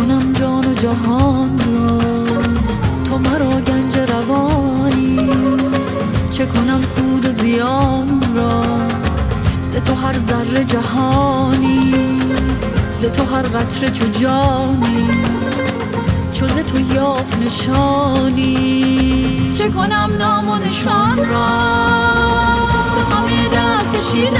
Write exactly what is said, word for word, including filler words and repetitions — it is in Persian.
کنم جان و جهان را، تو مرا گنج روانی. چه کنم سود و زیان را، ز تو هر ذره جهانی، ز تو هر قطره چو جانی، چو ز تو یافت نشانی. چه کنم نام و نشان را، ز همه دست کشیدم